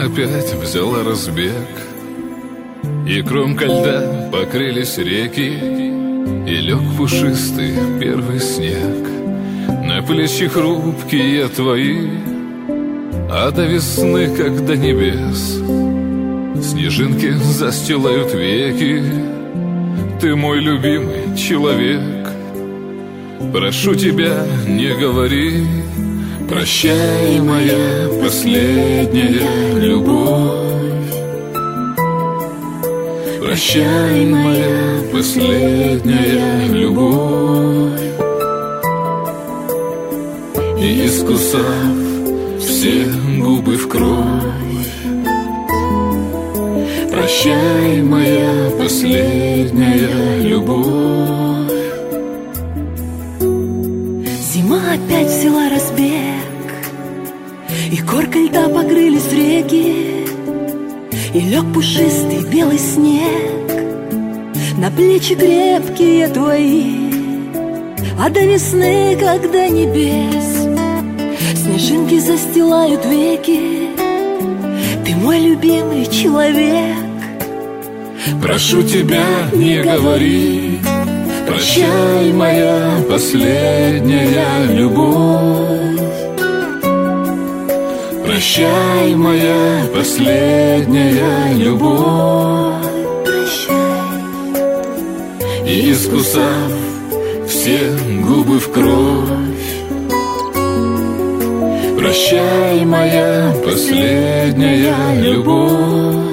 опять взяла разбег, и кромка льда покрылись реки, и лег пушистый первый снег. На плечи хрупкие твои, а до весны, как до небес, снежинки застилают веки. Ты мой любимый человек. Прошу тебя, не говори: прощай, моя последняя любовь. Прощай, моя последняя любовь. И искусав все губы в кровь, прощай, моя последняя любовь. Зима опять взяла разбег, и коркой льда покрылись реки, и лег пушистый белый снег на плечи крепкие твои, а до весны, как до небес, снежинки застилают веки. Ты мой любимый человек. Прошу тебя, не говори: прощай, моя последняя любовь. Прощай, моя последняя любовь. Прощай. И искусав все губы в кровь, прощай, моя последняя любовь.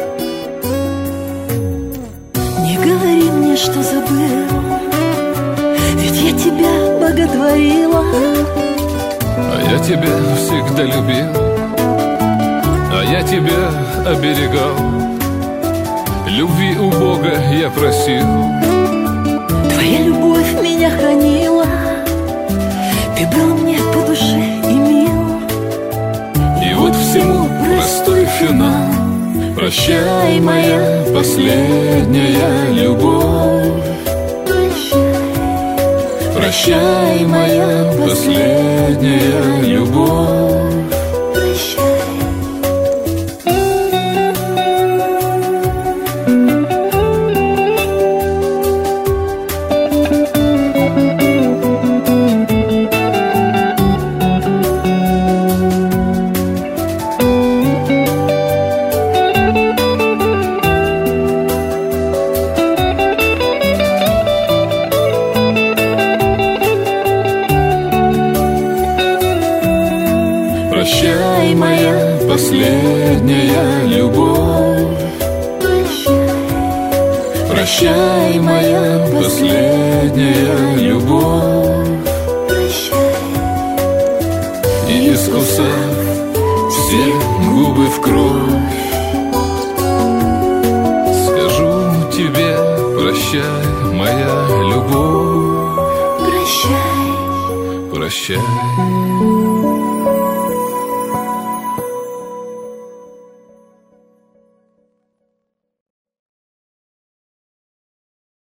Не говори мне, что забыл, ведь я тебя боготворила. А я тебя всегда любил, а я тебя оберегал. Любви у Бога я просил, твоя любовь меня хранила. Ты был мне по душе и мил. и вот всему простой финал. Прощай, моя последняя любовь. Прощай, моя последняя любовь. Прощай, моя последняя любовь. Прощай, моя последняя любовь. И искусав все губы в кровь, скажу тебе: прощай, моя любовь. Прощай. Прощай.